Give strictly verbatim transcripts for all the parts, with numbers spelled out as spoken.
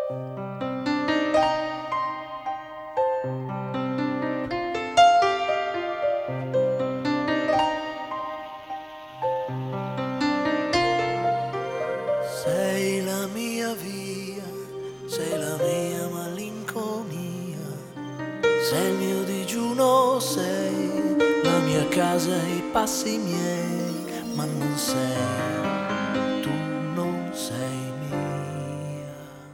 Sei la mia via, sei la mia malinconia, sei il mio digiuno, sei la mia casa e i passi miei, ma non sei, tu non sei mia.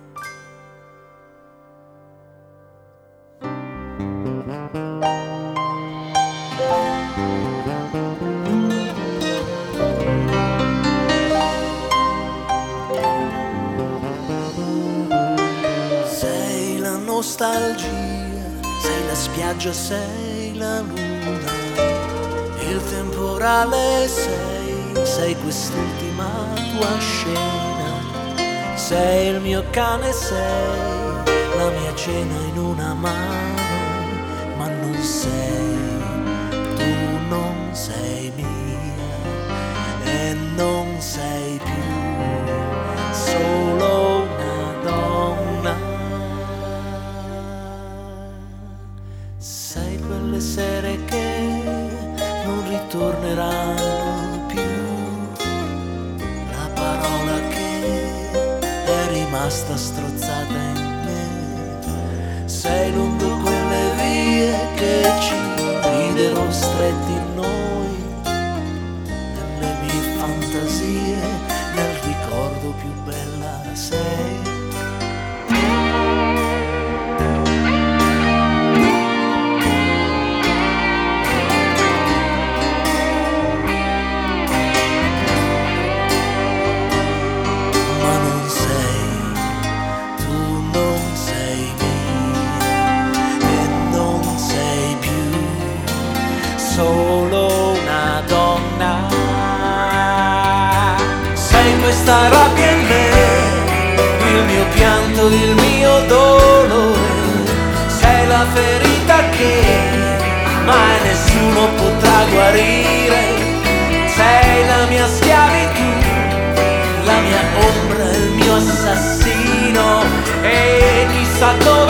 Sei la nostalgia, sei la spiaggia, sei la luna, il temporale sei, sei quest'ultima tua scena, sei il mio cane, sei la mia cena in una mano, ma non sei, tu non sei mia e non sei più solo una donna. Sai quelle sere che non ritorneranno più, la parola che è rimasta strozzata in me, sei lungo quelle vie che ci riderò stretti in noi, nelle mie fantasie, nel ricordo più bella sei. Solo una donna, sei questa rabbia in me, il mio pianto, il mio dolore, sei la ferita che mai nessuno potrà guarire, sei la mia schiavitù, la mia ombra, il mio assassino e chissà dove